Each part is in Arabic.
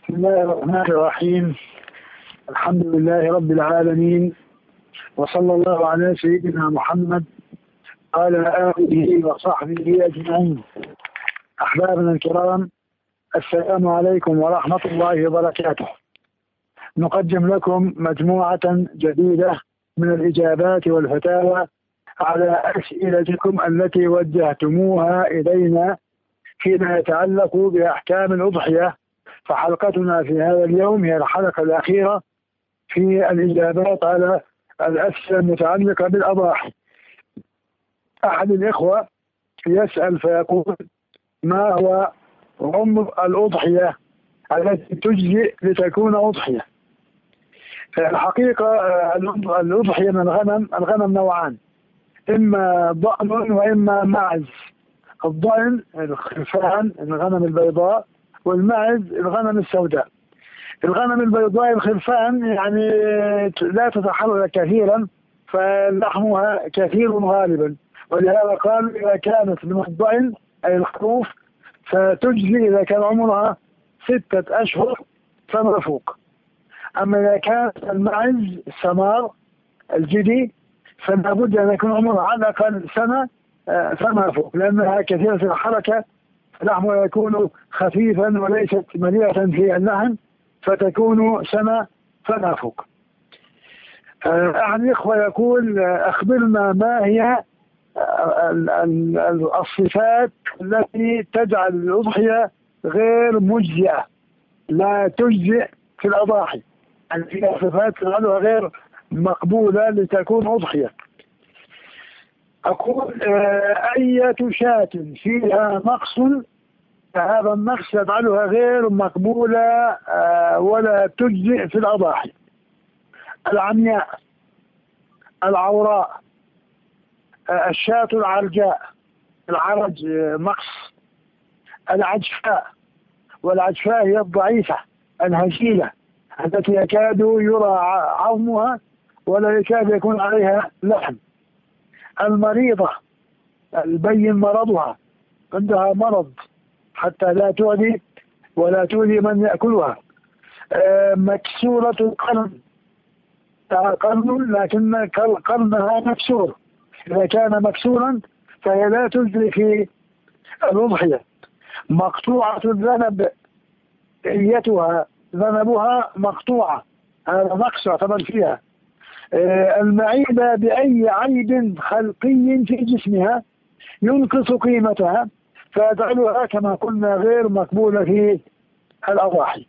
بسم الله الرحمن الرحيم. الحمد لله رب العالمين، وصلى الله على سيدنا محمد وعلى آله وصحبه أجمعين. أحبابنا الكرام، السلام عليكم ورحمة الله وبركاته. نقدم لكم مجموعة جديدة من الإجابات والفتاوى على أسئلتكم التي وجهتموها إلينا فيما يتعلق بأحكام الأضحية. فحلقتنا في هذا اليوم هي الحلقة الأخيرة في الإجابات على الأسئلة المتعلقة بالأضاحي. أحد الإخوة يسأل فيقول: ما هو عمر الأضحية التي تجزئ لتكون أضحية؟ الحقيقة الأضحية من الغنم نوعان: إما ضأن وإما معز. الضأن الخرفان الغنم البيضاء، والمعز الغنم السوداء. الغنم البيضاء الخرفان يعني لا تتحرك كثيرا، فلحمها كثير غالبا، ولهذا قال إذا كانت من الضأن أي الخروف فتجزي إذا كان عمرها 6 أشهر فما فوق. أما إذا كانت المعز السمار الجدي فلا بد أن يكون عمرها على الأقل سنة فما فوق، لأنها كثيرة الحركة، لحمها يكون خفيفا وليست مليئة في اللحم، فتكون سنة فما فوق. أحد الإخوة يقول: أخبرنا ما هي الصفات التي تجعل الأضحية غير مجزئة، لا تجزئ في الأضاحي، يعني فيها صفات تجعلها غير مقبولة لتكون أضحية. أقول: أية شاة فيها نقص فهذا النقص يجعلها غير مقبولة ولا تجزئ في الأضاحي: العمياء، العوراء، الشاة العرجاء، العرج نقص، العجفاء، والعجفاء هي الضعيفة الهشيلة التي يكاد يرى عظمها ولا يكاد يكون عليها لحم، المريضة البين مرضها، عندها مرض حتى لا تؤذي ولا تؤذي من يأكلها، مكسورة القرن، قرن لكن قرنها مكسور، إذا كان مكسورا فهي لا تجري في الأضحية، مقطوعة الذنب، إليتها ذنبها مقطوعة، هذا نقص يعتبر فيها، المعيبة بأي عيب خلقي في جسمها ينقص قيمتها فيجعلها كما قلنا غير مقبولة في الأضاحي.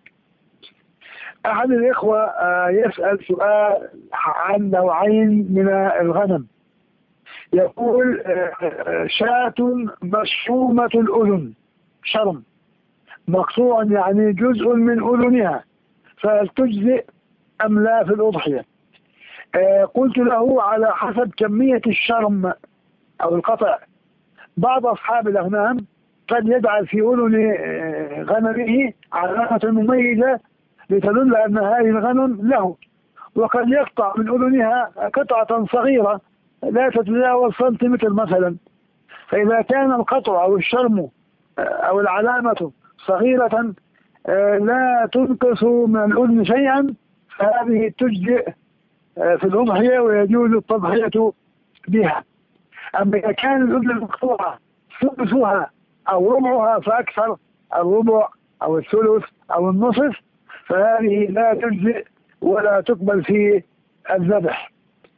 أحد الإخوة يسأل سؤال عن نوعين من الغنم، يقول: شاة مشومة الأذن، شرم مقطوع يعني جزء من أذنها، فهل تجزئ أم لا في الأضحية؟ قلت له: على حسب كمية الشرم أو القطع. بعض أصحاب الأغنام قد يجعل في أذن غنمه علامة مميزة لتدل أن هذه الغنم له، وقد يقطع من أذنها قطعة صغيرة لا تتجاوز سنتيمتر مثلا، فإذا كان القطع أو الشرم أو العلامة صغيرة لا تنقص من الأذن شيئا فهذه تجزئ في الأضحية ويجوز التضحية بها. أما إذا كان الأذن المقطوعة ثلثها أو ربعها فأكثر، الربع أو الثلث أو النصف، فهذه لا تجزئ ولا تقبل في الذبح.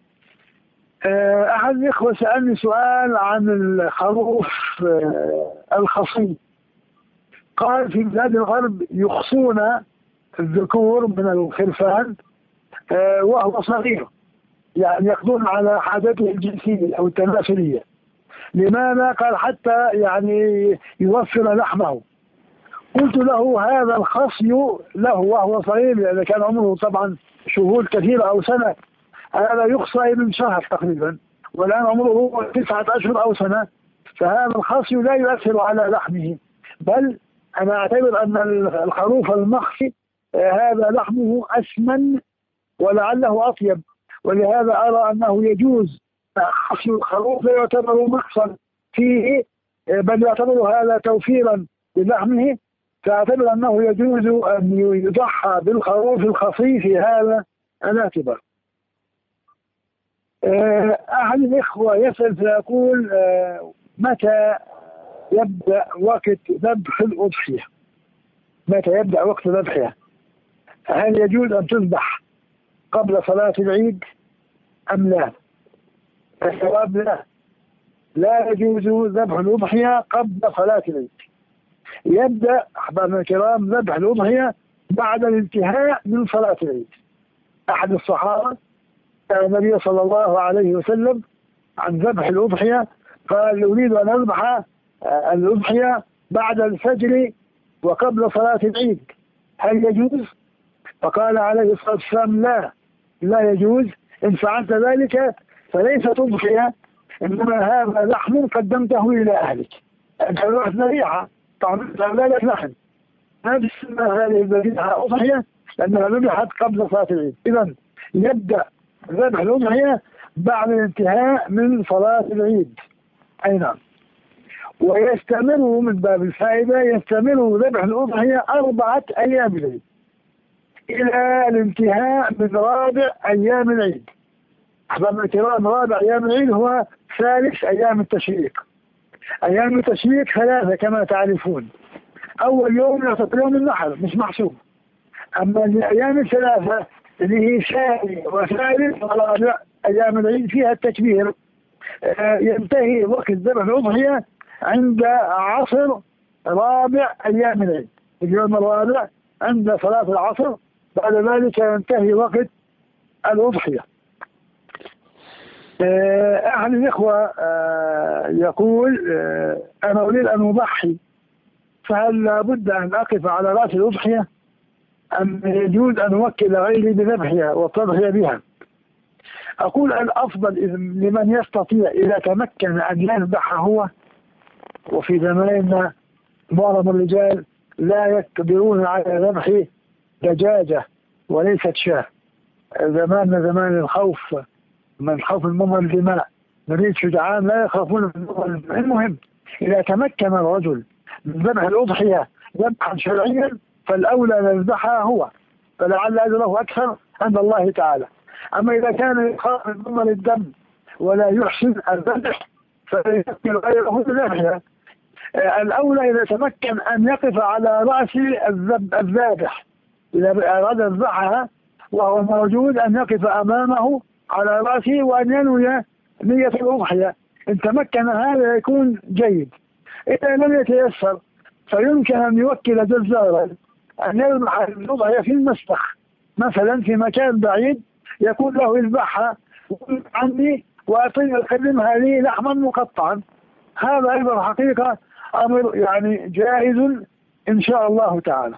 أحد الإخوة سألني سؤال عن الخروف الخصي، قال: في بلاد الغرب يخصون الذكور من الخرفان وهو صغير، يعني يقضون على حاجته الجنسية أو التناسلية. لماذا؟ قال: حتى يعني يوفر لحمه. قلت له: هذا الخصي له وهو صغير، إذا كان عمره طبعا شهور كثيرة أو سنة، هذا يخصى من شهر تقريبا، والآن عمره 9 أشهر أو سنة، فهذا الخصي لا يؤثر على لحمه، بل أنا أعتبر أن الخروف المخصي هذا لحمه أسمن ولعله أطيب، ولهذا أرى أنه يجوز خصي الخروف لا يعتبر مخصا فيه، بل يعتبر هذا توفيرا للحمه، فاعتبر أنه يجوز أن يضحى بالخروف الخصيف في هذا الاعتبار. أحد الإخوة يسأل فيقول متى يبدأ وقت ذبح الأضحية؟ متى يبدأ وقت ذبحها؟ هل يجوز أن تذبح قبل صلاة العيد أم لا؟ الجواب لا، لا يجوز ذبح الأضحية قبل صلاة العيد. يبدأ أحبابنا الكرام ذبح الأضحية بعد الانتهاء من صلاة العيد. أحد الصحابة كان النبي صلى الله عليه وسلم عن ذبح الأضحية قال أريد أن أذبح الأضحية بعد الفجر وقبل صلاة العيد، هل يجوز؟ فقال عليه الصلاة والسلام لا، لا يجوز، إن فعلت ذلك فليست أضحية، إنما هذا لحم قدمته إلى أهلك، أنت رحت ذبيحة طعمت أولادك لحم، ما تسمى هذه الذبيحة أضحية لأنها ذبحت قبل صلاة العيد. إذا يبدأ ذبح الأضحية بعد الانتهاء من صلاة العيد. أي نعم. ويستمر من باب الفائدة يستمر ذبح الأضحية 4 أيام العيد إلى الانتهاء من رابع أيام العيد. أحبابنا الكرام، رابع أيام العيد هو ثالث أيام التشريق. أيام التشريق 3 كما تعرفون، أول يوم يعتبر يوم النحر مش محسوب، أما الأيام 3 اللي هي ثاني وثالث ورابع أيام العيد فيها التكبير. ينتهي وقت ذبح الأضحية عند عصر رابع أيام العيد، اليوم الرابع عند صلاة العصر، بعد ذلك ينتهي وقت الأضحية. أحد الإخوة يقول أنا أريد أن أضحي، فهل لابد أن أقف على رأس الأضحية أم يجوز أن أوكل غيري بذبحها والتضحية بها؟ أقول الأفضل لمن يستطيع إذا تمكن أن يذبح هو، وفي زماننا معظم الرجال لا يقدرون على ذبح دجاجة وليست شاة، زماننا زمان الخوف من خوف المرء الدماء، نريد شجعان لا يخافون من المرء الدماء. المهم إذا تمكن الرجل من ذبح الأضحية ذبحا شرعيا فالأولى أن يذبحها هو، فلعل أجره أكثر عند الله تعالى. أما إذا كان يخاف من مرء الدم ولا يحسن الذبح فيذكر غيره بذبحها، الأولى إذا تمكن أن يقف على رأس الذابح إذا أراد يذبحها وهو موجود، أن يقف أمامه على رأسه وأن ينوي نية الأضحية. إن تمكن هذا يكون جيد. إذا لم يتيسر فيمكن أن يوكل جزارا أن يذبح الأضحية في المسبخ مثلا في مكان بعيد، يكون له يذبحها عني وأعطيني أقدمها لي لحما مقطعا. هذا أيضا حقيقة أمر يعني جائز إن شاء الله تعالى.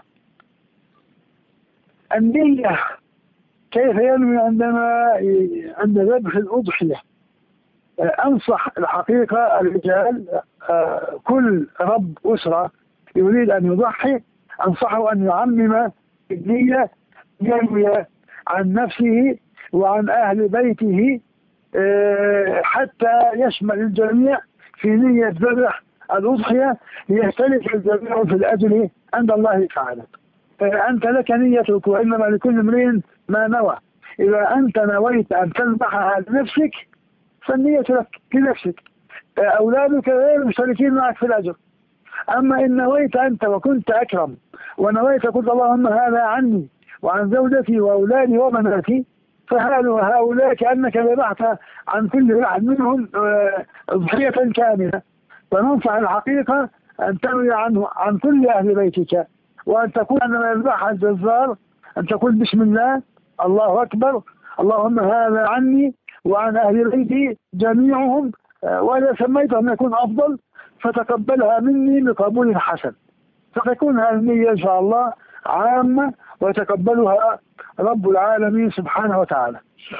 النية كيف ينوي عند ذبح الأضحية؟ أنصح الحقيقة الرجال، كل رب أسرة يريد أن يضحي أنصحه أن يعمم النية، ينوي عن نفسه وعن أهل بيته حتى يشمل الجميع في نية ذبح الأضحية، ليختلف الجميع في الأجر عند الله تعالى. أنت لك نيتك وإنما لكل امرئ ما نوى. إذا أنت نويت أن تذبحها لنفسك فالنية لك لنفسك، أولادك غير مشتركين معك في الأجر. أما إن نويت أنت وكنت أكرم ونويت قلت اللهم هذا عني وعن زوجتي وأولادي وبناتي، فهؤلاء كأنك ذبحت عن كل واحد منهم أضحية كاملة. فننصح الحقيقة أن تنوي عن كل أهل بيتك، وأن تكون عندما يذبحها الجزار أن تقول بسم الله الله أكبر اللهم هذا عني وعن أهل بيتي جميعهم، وإذا سميتهم يكون أفضل، فتقبلها مني بقبول حسن، فتكون هذه النية إن شاء الله عامة ويتقبلها رب العالمين سبحانه وتعالى.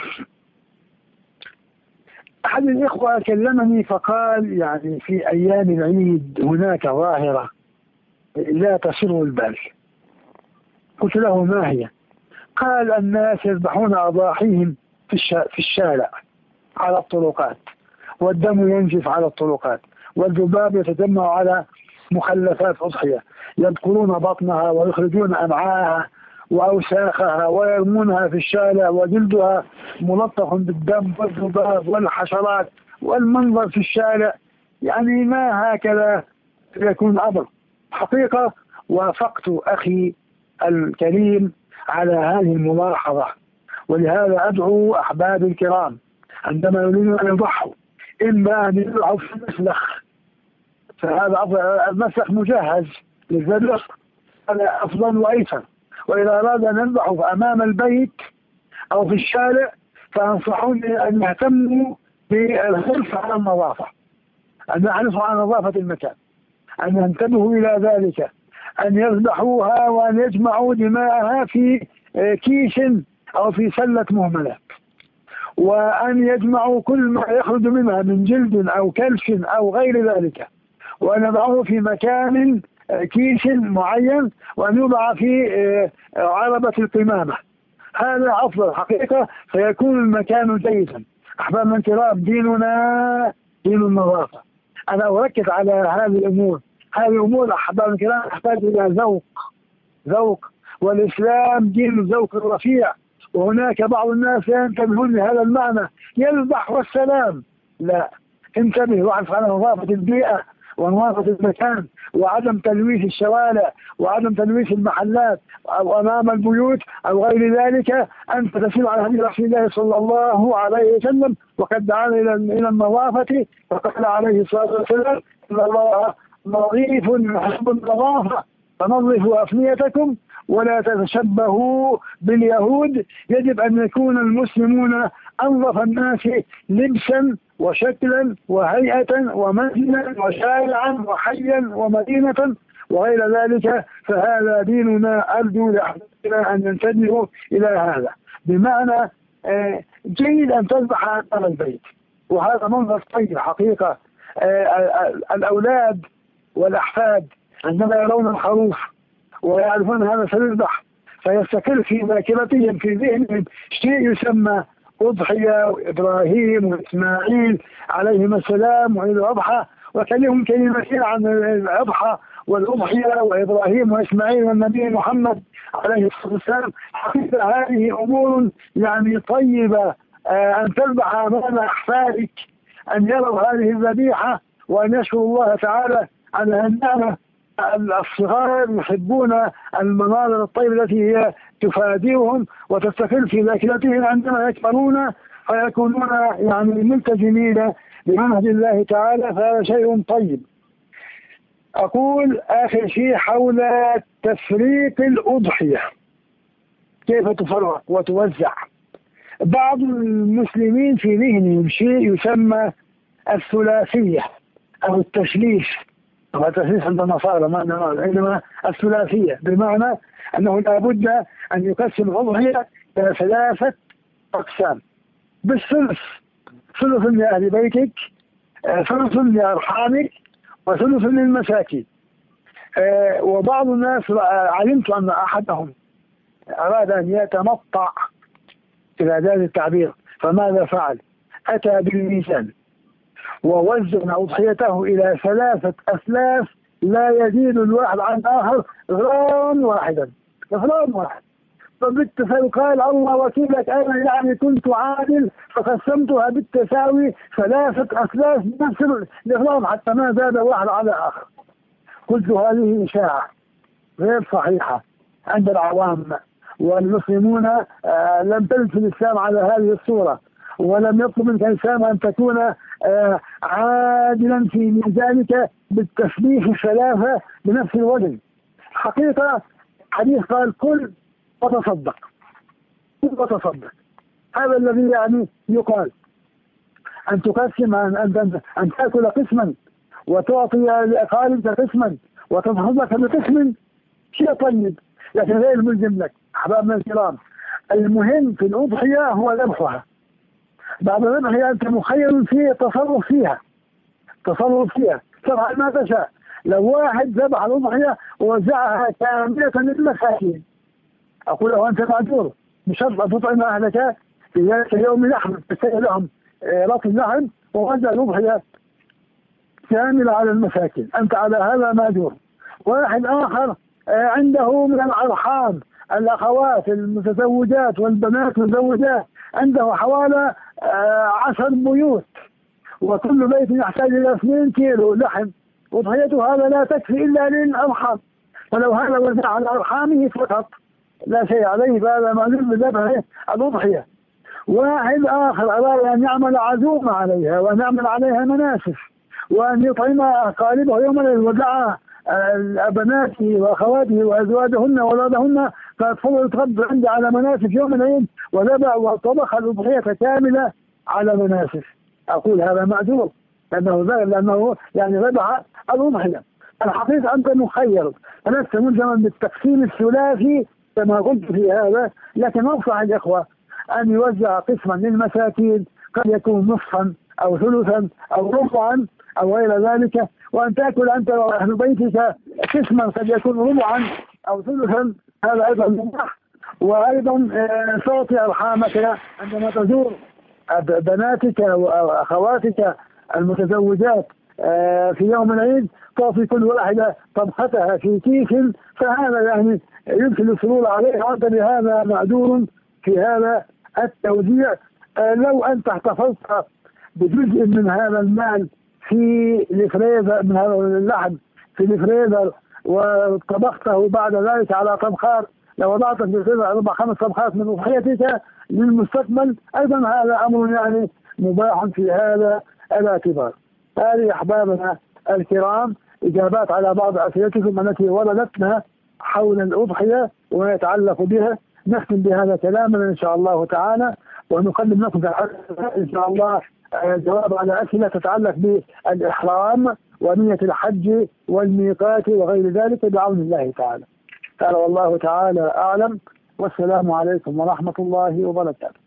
أحد الإخوة كلمني فقال يعني في أيام العيد هناك ظاهرة لا تسر البال. قلت له ما هي؟ قال الناس يذبحون أضاحيهم في الشارع على الطرقات، والدم ينزف على الطرقات، والذباب يتجمع على مخلفات أضحية، يذكرون بطنها ويخرجون أمعاءها وأوساخها ويرمونها في الشارع، وجلدها ملطخ بالدم والذباب والحشرات، والمنظر في الشارع يعني ما هكذا يكون الأمر. حقيقة وافقت أخي الكريم على هذه الملاحظة، ولهذا أدعو أحبابي الكرام عندما يريدون أن يضحوا إما أن يضحوا في المسلخ، فهذا المسلخ مجهز للذبح، هذا أفضل وأيسر. وإذا أراد أن يذبحوا أمام البيت أو في الشارع فأنصحوني أن يهتموا بالحرص على النظافة، أن يحرصوا على نظافة المكان، أن ينتبهوا إلى ذلك، أن يذبحوها وأن يجمعوا دماءها في كيس أو في سلة مهملة، وأن يجمعوا كل ما يخرج منها من جلد أو كلش أو غير ذلك، وأن يضعوه في مكان كيس معين، وأن يوضع في عربة القمامة. هذا أفضل حقيقة، فيكون المكان جيدا. أحبابنا الكرام، ديننا دين النظافة. أنا أركز على هذه الأمور. هذه الأمور أحبابنا الكرام تحتاج إلى ذوق، والإسلام دين الذوق الرفيع. وهناك بعض الناس لا ينتبهون لهذا المعنى، يذبح والسلام. لا، انتبه واحرص على نظافة البيئة ونظافة المكان، وعدم تلويث الشوارع، وعدم تلويث المحلات أو أمام البيوت أو غير ذلك. أنت تسير على هدي رسول الله صلى الله عليه وسلم، وقد دعانا إلى النظافة، وقال عليه الصلاة والسلام: إن الله نظيف يحب النظافة فنظفوا أفنيتكم ولا تتشبهوا باليهود. يجب أن يكون المسلمون أنظف الناس لبسا وشكلا وهيئة ومنزلا وشارعا وحيا ومدينة وغير ذلك. فهذا ديننا. أرجو لأحبابنا أن ينتبهوا إلى هذا، بمعنى جيد أن تذبح على البيت، وهذا منظر طيب حقيقة. الأولاد والأحفاد عندما يرون الخروف ويعرفون هذا سيذبح، فيستقر في ذاكرتهم في ذهنهم شيء يسمى أضحية، وإبراهيم وإسماعيل عليهما السلام وعيد الأضحى، وكلهم كلمتين عن الأضحى والأضحية وإبراهيم وإسماعيل والنبي محمد عليه الصلاة والسلام. حقيقة هذه أمور يعني طيبة، أن تذبح أمام أحفادك، أن يروا هذه الذبيحة وأن يشكروا الله تعالى على النعمة. الصغار يحبون المناظر الطيبة التي هي تفاديهم وتستقر في ذاكرتهم عندما يكبرون، فيكونون يعني ملتزمين بمنهج الله تعالى، فهذا شيء طيب. أقول آخر شيء حول تفريق الأضحية، كيف تفرق وتوزع. بعض المسلمين في ذهنهم شيء يسمى الثلاثية أو التشليش، والتشليش عند النصارى عندما الثلاثية، بمعنى أنه لابد أن يقسم الأضحية إلى 3 أقسام بالثلث: ثلث لأهل بيتك، ثلث لأرحامك، وثلث للمساكين. وبعض الناس علمت أن أحدهم أراد أن يتمطع إلى ذلك التعبير، فماذا فعل؟ أتى بالميزان ووزن أضحيته إلى 3 أثلاث لا يزيد الواحد عن آخر غرام واحدا، غرام واحد. فبالتساوي قال: الله وكيلك، أنا يعني كنت عادل فقسمتها بالتساوي 3 أثلاث بنفس الغرام حتى ما زاد واحد على آخر. قلت هذه إشاعة غير صحيحة عند العوام، والمسلمون لم ترد في الإسلام على هذه الصورة، ولم يطلب منك الإسلام أن تكون عادلا في ميزانك بالتسبيح 3 بنفس الوزن. حقيقة حديث قال: كل وتصدق، كل وتصدق. هذا الذي يعني يقال. أن تقسم، أن تأكل قسما وتعطي لأقاربك قسما وتصدق بقسم، شيء طيب، لكن غير ملزم لك. أحبابنا الكرام، المهم في الأضحية هو ذبحها. بعد ذبحها أنت مخير في التصرف فيها، تفعل ما تشاء. لو واحد ذبح الأضحية ووزعها كاملة للمساكين، أقول له: أنت معذور، بشرط أن تطعم أهلك في ذلك اليوم لحم، تسقي لهم رطل لحم ووزع الأضحية كاملة على المساكين، أنت على هذا مأجور. واحد آخر عنده من الأرحام الأخوات المتزوجات والبنات المتزوجات، عنده حوالي 10 بيوت، وكل بيت يحتاج إلى 2 كيلو لحم، وضحيته هذا لا تكفي إلا للأرحام، فلو هذا وزع على أرحامه فقط لا شيء عليه، فهذا مأجور بذبح الأضحية. واحد آخر أراد أن يعمل عزومة عليها وأن يعمل عليها مناسك وأن يطعم أقاربه يوم العيد ودعا بناته وأخواته وأزواجهن وأولادهن فيدخلوا يتغدوا عنده على مناسك يوم العيد وذبح وطبخ الأضحية كاملة على مناسك. أقول هذا مأجور لأنه يعني ذبح الأضحية. الحقيقة أنت مخير، لست ملزما بالتقسيم الثلاثي كما قلت في هذا، لكن أنصح الإخوة أن يوزع قسما للمساكين، قد يكون نصفا أو ثلثا أو ربعا أو غير ذلك، وأن تأكل أنت وأهل بيتك قسما قد يكون ربعا أو ثلثا، هذا أيضا مباح. وأيضا تعطي أرحامك عندما تزور بناتك وأخواتك المتزوجات في يوم العيد، تعطي كل واحدة طبختها في كيس، فهذا يعني يدخل السرور عليها، وأنت بهذا معذور في هذا التوزيع. لو أنت احتفظت بجزء من هذا المال في الفريزر، من هذا اللحم في الفريزر، وطبخته بعد ذلك على طبخات، لو وضعت في الفريزر 4-5 طبخات من أضحيتك للمستقبل، أيضا هذا أمر يعني مباح في هذا الاعتبار. هذه أحبابنا الكرام إجابات على بعض أسئلتكم التي وردتنا حول الأضحية وما يتعلق بها. نختم بهذا كلامنا إن شاء الله تعالى، ونقدم لكم إن شاء الله جواب على أسئلة تتعلق بالإحرام ونية الحج والميقات وغير ذلك بعون الله تعالى. قال والله تعالى أعلم، والسلام عليكم ورحمة الله وبركاته.